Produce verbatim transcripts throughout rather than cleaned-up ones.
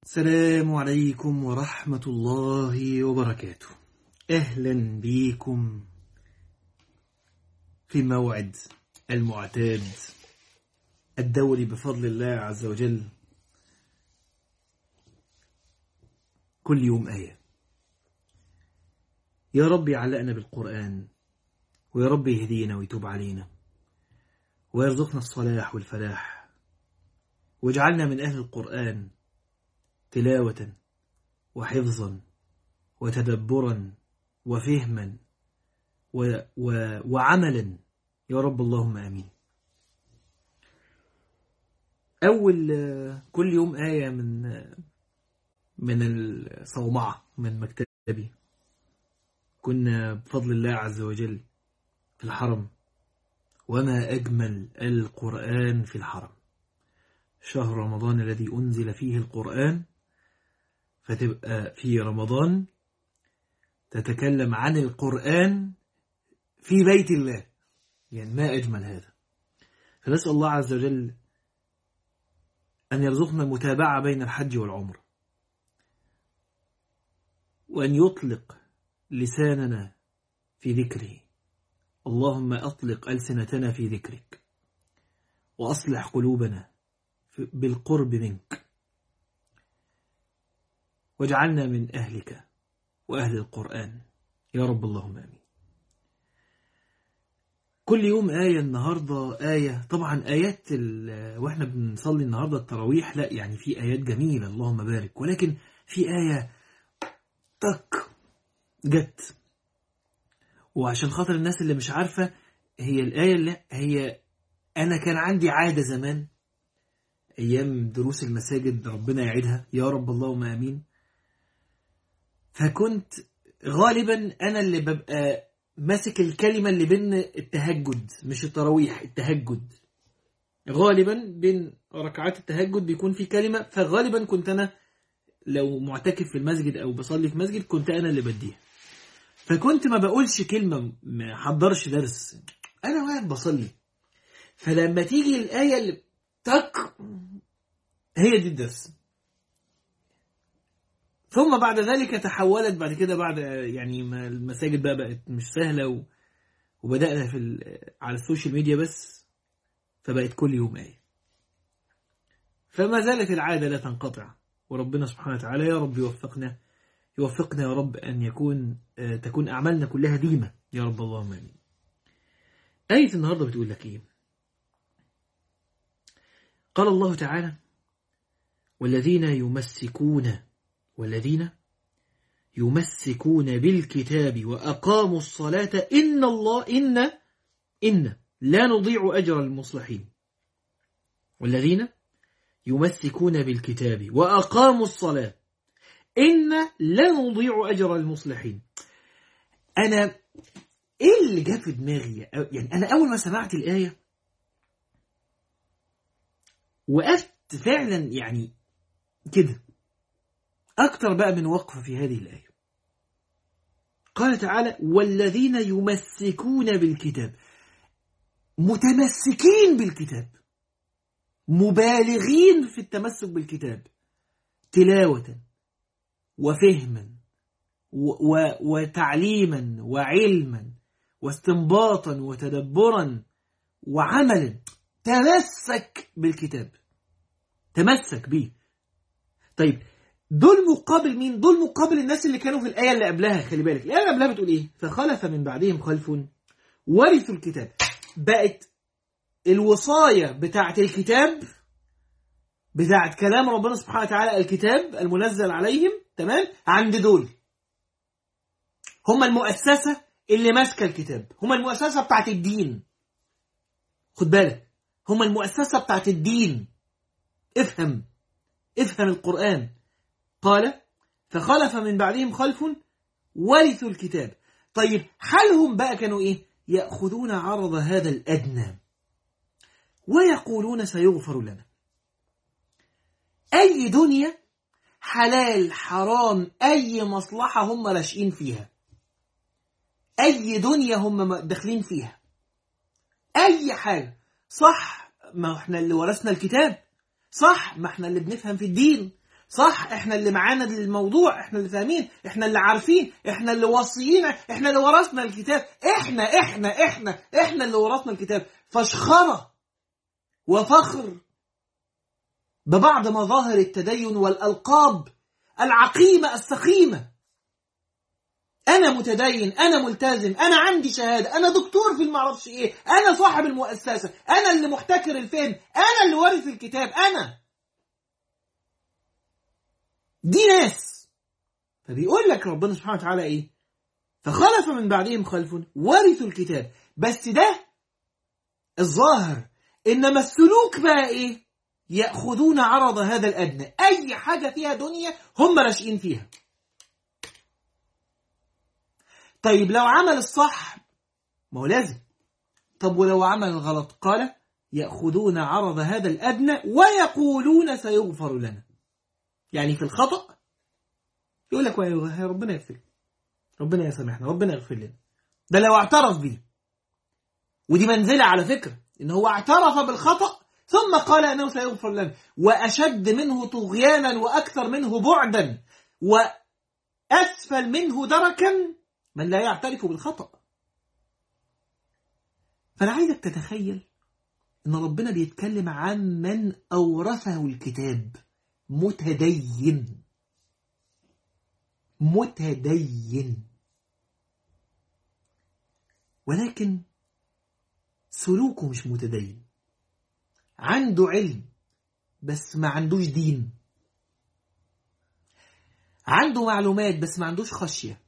السلام عليكم ورحمة الله وبركاته. أهلا بكم في موعد المعتاد الدوري بفضل الله عز وجل، كل يوم آية. يا رب يعلقنا بالقرآن، ويا رب يهدينا ويتوب علينا ويرزقنا الصلاح والفلاح، واجعلنا من أهل القرآن تلاوة وحفظا وتدبرا وفهما و... و... وعملا يا رب، اللهم آمين. أول كل يوم آية من من الصومعة من مكتبي. كنا بفضل الله عز وجل في الحرم، وما أجمل القرآن في الحرم، شهر رمضان الذي أنزل فيه القرآن، فتبقى في رمضان تتكلم عن القرآن في بيت الله، يعني ما أجمل هذا. فنسأل الله عز وجل أن يرزقنا متابعة بين الحج والعمر، وأن يطلق لساننا في ذكره. اللهم أطلق ألسنتنا في ذكرك، وأصلح قلوبنا بالقرب منك، واجعلنا من أهلك وأهل القرآن يا رب، اللهم آمين. كل يوم آية. النهاردة آية، طبعا آيات وإحنا بنصلي النهاردة التراويح، لا يعني في آيات جميلة اللهم بارك، ولكن في آية تك جت، وعشان خاطر الناس اللي مش عارفة، هي الآية اللي هي أنا كان عندي عادة زمان أيام دروس المساجد، ربنا يعيدها يا رب اللهم آمين. فكنت غالبا أنا اللي ببقى ماسك الكلمة اللي بين التهجد، مش التراويح، التهجد غالبا بين ركعات التهجد بيكون في كلمة، فغالبا كنت أنا لو معتكف في المسجد أو بصلي في مسجد كنت أنا اللي بديها. فكنت ما بقولش كلمة، ما حضرش درس، أنا واقف بصلي. فلما تيجي الآية اللي تك، هي دي الدرس. ثم بعد ذلك تحولت بعد كده، بعد يعني ما المساجد بقى بقت مش سهلة، وبدأنا في على السوشيال ميديا بس، فبقت كل يوم آية. فما زالت العادة لا تنقطع، وربنا سبحانه وتعالى يا رب يوفقنا يوفقنا يا رب أن يكون تكون أعمالنا كلها ديمة يا رب، اللهم آمين. آية النهاردة بتقول لك إيه؟ قال الله تعالى: والذين يمسكون والذين يمسكون بالكتاب وأقاموا الصلاة إن الله إن إن لا نضيع أجر المصلحين. والذين يمسكون بالكتاب وأقاموا الصلاة إن لا نضيع أجر المصلحين. أنا إيه اللي جاء في دماغي؟ يعني أنا أول ما سمعت الآية وقفت فعلا يعني كده أكتر بقى من وقفة في هذه الآية. قال تعالى: والذين يمسكون بالكتاب، متمسكين بالكتاب، مبالغين في التمسك بالكتاب، تلاوة وفهما و- و- وتعليما وعلما واستنباطا وتدبرا وعملا. تمسك بالكتاب، تمسك به. طيب دول مقابل مين؟ دول مقابل الناس اللي كانوا في الآية اللي قبلها. خلي بالك الآية اللي قبلها بتقول إيه؟ فخلف من بعدهم خلف ورثوا الكتاب. بقت الوصاية بتاعت الكتاب، بتاعت كلام ربنا سبحانه وتعالى، الكتاب المنزل عليهم، تمام، عند دول هم المؤسسة اللي ماسكة الكتاب، هم المؤسسة بتاعت الدين. خد بالك، هم المؤسسة بتاعت الدين. افهم افهم القرآن. قال: فخلف من بعدهم خلف ورثوا الكتاب. طيب حالهم بقى كانوا إيه؟ يأخذون عرض هذا الأدنى ويقولون سيغفر لنا. أي دنيا، حلال حرام، أي مصلحة هم راشقين فيها، أي دنيا هم داخلين فيها، أي حاجة صح، ما احنا اللي ورثنا الكتاب، صح، ما احنا اللي بنفهم في الدين، صح، احنا اللي معانا الموضوع، احنا اللي فاهمين، احنا اللي عارفين، احنا اللي واصيين، احنا اللي ورثنا الكتاب، احنا احنا احنا احنا اللي ورثنا الكتاب. فشخرة وفخر ببعض مظاهر التدين والألقاب العقيمة السقيمة. أنا متدين، أنا ملتزم، أنا عندي شهادة، أنا دكتور في المعرفش إيه، أنا صاحب المؤسسة، أنا اللي محتكر الفهم، أنا اللي وارث الكتاب، أنا. دي ناس. فبيقول لك ربنا سبحانه وتعالى إيه؟ فخلف من بعدهم خلف ورثوا الكتاب. بس ده الظاهر. إنما السلوك بقى إيه؟ يأخذون عرض هذا الأدنى. أي حاجة فيها دنيا هم راشقين فيها. طيب لو عمل الصح ما هو لازم. طب ولو عمل الغلط؟ قال يأخذون عرض هذا الأدنى ويقولون سيغفر لنا. يعني في الخطأ يقول لك ربنا يغفر، ربنا يسامحنا، ربنا يغفر لنا. ده لو اعترف بيه. ودي منزلة على فكرة، إن هو اعترف بالخطأ ثم قال أنه سيغفر لنا. وأشد منه طغيانا وأكثر منه بعدا وأسفل منه دركا من لا يعترف بالخطأ. فأنا عايزك تتخيل إن ربنا بيتكلم عن من أورثه الكتاب، متدين متدين ولكن سلوكه مش متدين. عنده علم بس ما عندوش دين. عنده معلومات بس ما عندوش خشية.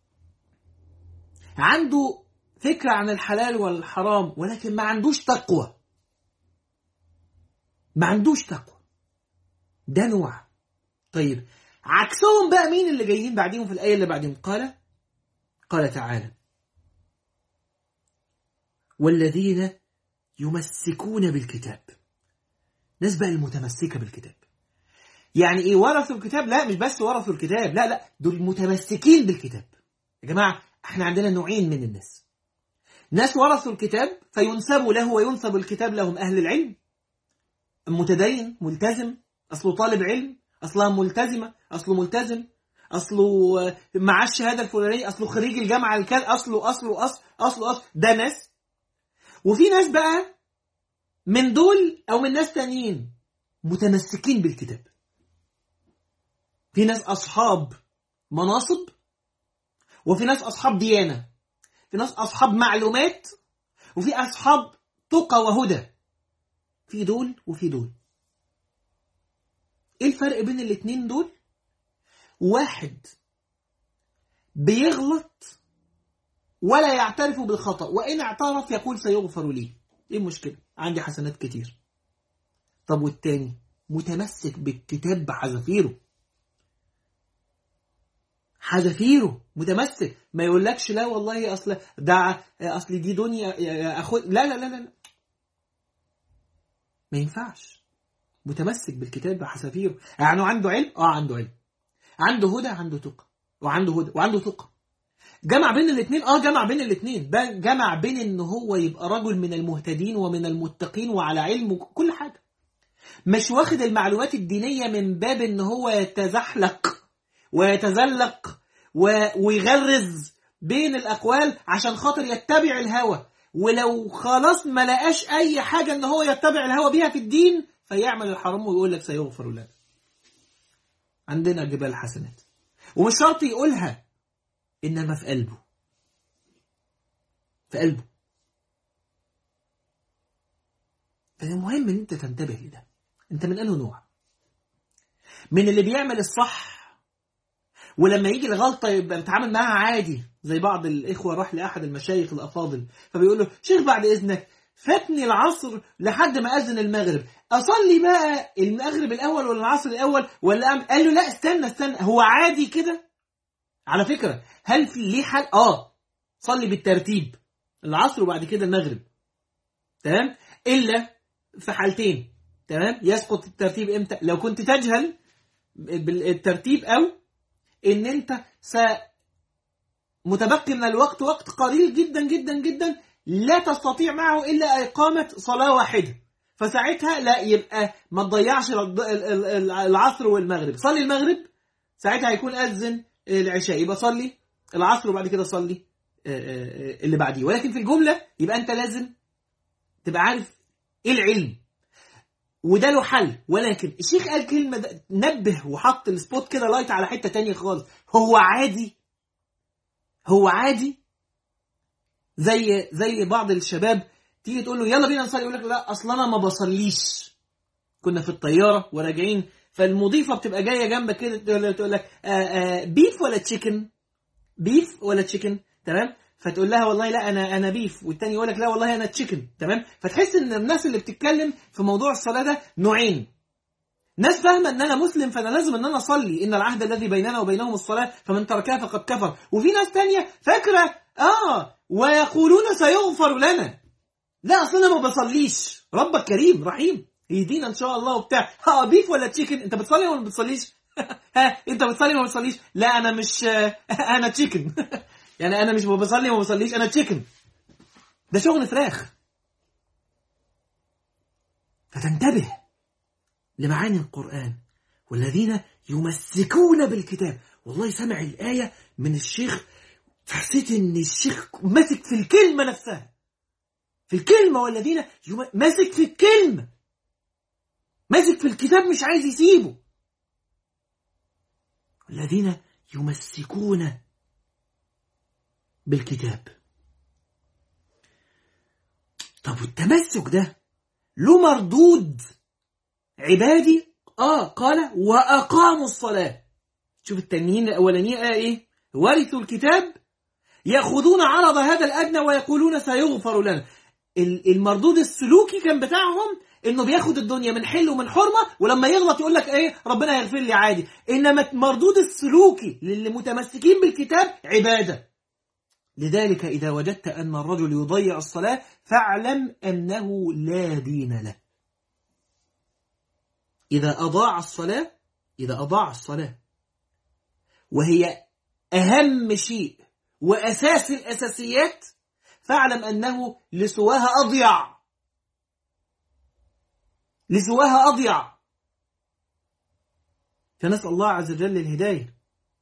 عنده فكرة عن الحلال والحرام ولكن ما عندوش تقوى. ما عندوش تقوى. ده نوع. طيب عكسهم بقى مين اللي جايين بعدين في الآية اللي بعدين؟ قال قال تعالى والذين يمسكون بالكتاب. ناس بقى المتمسكة بالكتاب. يعني ايه ورثوا الكتاب؟ لا مش بس ورثوا الكتاب، لا لا دول متمسكين بالكتاب. يا جماعة احنا عندنا نوعين من الناس. ناس ورثوا الكتاب فينسبوا له وينسب الكتاب لهم أهل العلم. متدين ملتزم، أصله طالب علم، أصلها ملتزمة، أصله ملتزم، أصله مع الشهادة الفلانية، أصله خريج الجامعة الكذا، أصله أصله أصله أصله أصله ده ناس. وفي ناس بقى من دول أو من ناس تانيين متمسكين بالكتاب. في ناس أصحاب مناصب، وفي ناس أصحاب ديانة، في ناس أصحاب معلومات، وفي أصحاب تقى وهدى. في دول وفي دول. إيه الفرق بين الاتنين دول؟ واحد بيغلط ولا يعترف بالخطأ، وإن اعترف يقول سيغفر لي. إيه المشكلة؟ عندي حسنات كتير. طب والتاني متمسك بالكتاب بحذافيره. حذافيره متمسك، ما يقولكش لا والله أصل ده أصل دي دنيا أخذ، لا لا لا لا ما ينفعش. متمسك بالكتاب بحذافيره. يعني عنده علم، اه عنده علم، عنده هدى، عنده تقى، وعنده هدى وعنده تقى. جمع بين الاثنين، اه جمع بين الاثنين، جمع بين ان هو يبقى رجل من المهتدين ومن المتقين وعلى علم وكل حاجه. مش واخد المعلومات الدينيه من باب ان هو يتزحلق ويتزلق ويغرز بين الاقوال عشان خاطر يتبع الهوى، ولو خلاص ما لقاش اي حاجه ان هو يتبع الهوى بيها في الدين فيعمل الحرام ويقول لك سيغفر له. عندنا جبال حسنات، ومش شرط يقولها، إنما في قلبه. في قلبه. فالمهم إن أنت تنتبه لده. أنت من أنه نوع؟ من اللي بيعمل الصح ولما يجي الغلطة يبقى بتعامل معها عادي، زي بعض الإخوة راح لأحد المشايخ الأفاضل فبيقول له شيخ بعد إذنك فاتني العصر لحد ما أذن المغرب، أصلي بقى المغرب الأول ولا العصر الأول ولا أعمل؟ قال له لا استنى استنى، هو عادي كده؟ على فكرة هل في ليه حل؟ آه صلي بالترتيب، العصر وبعد كده المغرب، تمام؟ إلا في حالتين، تمام؟ يسقط الترتيب إمتى؟ لو كنت تجهل بالترتيب، أو إن أنت س متبقي من الوقت وقت قليل جدا جدا جدا لا تستطيع معه إلا إقامة صلاة واحدة، فساعتها لا، يبقى ما تضيعش العصر والمغرب، صلي المغرب ساعتها هيكون أذن العشاء، يبقى صلي العصر وبعد كده صلي اللي بعديه. ولكن في الجملة يبقى أنت لازم تبقى عارف إيه العلم، وده له حل. ولكن الشيخ قال كلمة نبه وحط السبوت كده لايت على حتة تانية خالص. هو عادي هو عادي زي زي بعض الشباب تيجي تقول له يلا بينا نصلي، يقول لك لا اصل انا ما بصليش. كنا في الطياره وراجعين، فالمضيفه بتبقى جايه جنبك كده تقول لك بيف ولا تشيكن، بيف ولا تشيكن، تمام؟ فتقول لها والله لا انا انا بيف، والتاني يقول لك لا والله انا تشيكن، تمام؟ فتحس ان الناس اللي بتتكلم في موضوع الصلاه ده نوعين. ناس فاهمه ان انا مسلم فانا لازم ان انا اصلي، ان العهد الذي بيننا وبينهم الصلاه فمن تركها فقد كفر. وفي ناس تانية فاكره اه ويقولون سيغفر لنا، لا اصل انا ما بصليش، ربك كريم رحيم يهدينا ان شاء الله وبتاع. ها بيف ولا تشيكن؟ انت بتصلي ولا ما بتصليش؟ ها انت بتصلي ولا ما بتصليش؟ لا انا مش انا تشيكن يعني انا مش بصلي وما بصليش، انا تشيكن. ده شغل فراخ. فتنتبه لمعاني القرآن، والذين يمسكون بالكتاب. والله سمع الآية من الشيخ حسيت ان الشيخ ماسك في الكلمة نفسها، في الكلمة، والذين يم... ماسك في الكلمة، ماسك في الكتاب مش عايز يسيبه. الذين يمسكون بالكتاب. طب والتمسك ده له مردود عبادي؟ آه قال وأقاموا الصلاة. شوف التنين الأولانية آه إيه؟ ورثوا الكتاب يأخذون عرض هذا الأدنى ويقولون سيغفر لنا. المردود السلوكي كان بتاعهم إنه بياخد الدنيا من حل ومن حرمة، ولما يغلط يقول لك إيه ربنا يغفر لي عادي. إنما المردود السلوكي للي متمسكين بالكتاب عبادة. لذلك إذا وجدت أن الرجل يضيع الصلاة فاعلم أنه لا دين له. إذا أضاع الصلاة إذا أضاع الصلاة وهي أهم شيء وأساس الأساسيات، فاعلم أنه لسواها أضيع، لسواها أضيع. فنسأل الله عز وجل الهداية.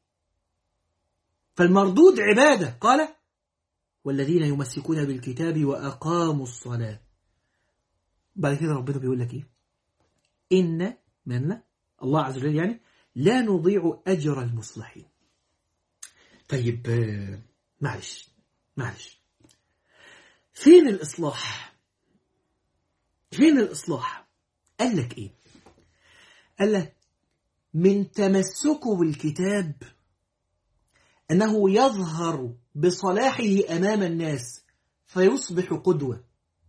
فالمردود عبادة. قال والذين يمسكون بالكتاب وأقاموا الصلاة. بعد كده ربنا بيقول لك إيه؟ إن من الله عز وجل يعني لا نضيع أجر المصلحين. طيب معلش معلش فين الإصلاح؟ فين الإصلاح؟ قال لك إيه؟ قال لك من تمسكه بالكتاب أنه يظهر بصلاحه أمام الناس فيصبح قدوة.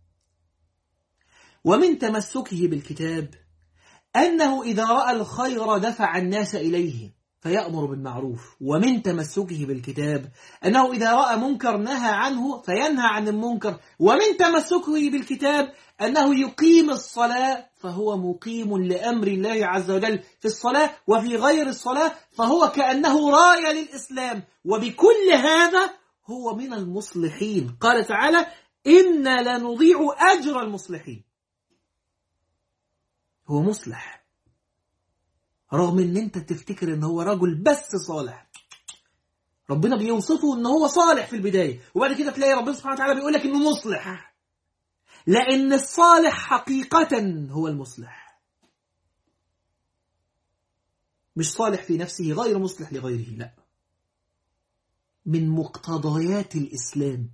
ومن تمسكه بالكتاب أنه إذا رأى الخير دفع الناس إليه فيأمر بالمعروف. ومن تمسكه بالكتاب أنه إذا رأى منكر نهى عنه فينهى عن المنكر. ومن تمسكه بالكتاب أنه يقيم الصلاة فهو مقيم لأمر الله عز وجل في الصلاة، وفي غير الصلاة فهو كأنه راية للإسلام. وبكل هذا هو من المصلحين. قال تعالى إنا لنضيع أجر المصلحين. هو مصلح رغم ان انت تفتكر ان هو رجل بس صالح. ربنا بيوصفه ان هو صالح في البداية، وبعد كده تلاقي ربنا سبحانه وتعالى بيقول لك انه مصلح، لان الصالح حقيقة هو المصلح، مش صالح في نفسه غير مصلح لغيره. لا، من مقتضيات الإسلام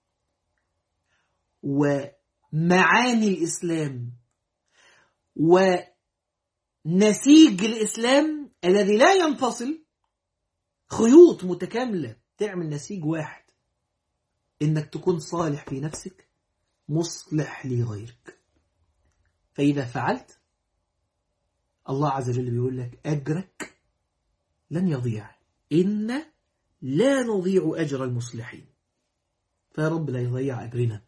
ومعاني الإسلام ونسيج الإسلام الذي لا ينفصل، خيوط متكاملة تعمل نسيج واحد، إنك تكون صالح في نفسك مصلح لغيرك. فإذا فعلت الله عز وجل بيقول لك أجرك لن يضيع، إن لا نضيع أجر المصلحين. فيا رب لا يضيع أجرنا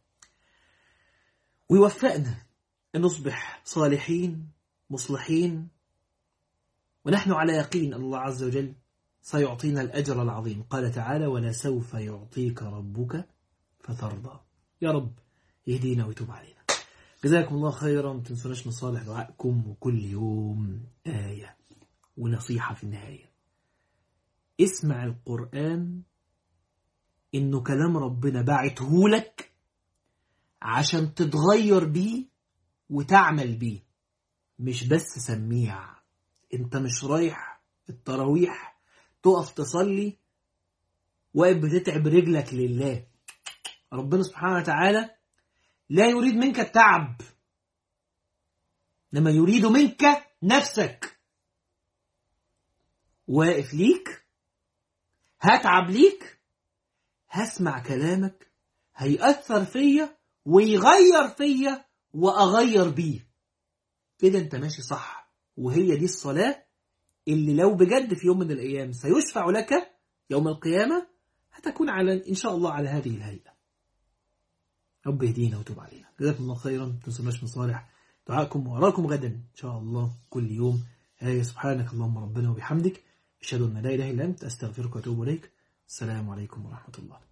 ويوفقنا أن نصبح صالحين مصلحين، ونحن على يقين الله عز وجل سيعطينا الأجر العظيم. قال تعالى ولسوف يعطيك ربك فترضى. يا رب يهدينا ويتوب علينا. جزاكم الله خيرا. ما تنسوناش من صالح دعائكم، وكل يوم آية ونصيحة في النهاية. اسمع القرآن إنه كلام ربنا باعتهولك عشان تتغير بيه وتعمل بيه، مش بس سميع. انت مش رايح التراويح تقف تصلي واقف بتتعب رجلك لله. ربنا سبحانه وتعالى لا يريد منك التعب، لما يريد منك نفسك. واقف ليك، هتعب ليك، هسمع كلامك، هيأثر فيا ويغير فيا وأغير بيه. كده انت ماشي صح. وهي دي الصلاة اللي لو بجد في يوم من الأيام سيشفع لك يوم القيامة هتكون على إن شاء الله على هذه الهيئة. رب يهدينا وتوب علينا. جزاكم الله خيرا. ما تنسوناش من صالح دعائكم، وأراكم غدا إن شاء الله كل يوم آية. سبحانك اللهم ربنا وبحمدك، أشهد أن لا إله إلا أنت، أستغفرك وأتوب إليك. السلام عليكم ورحمة الله.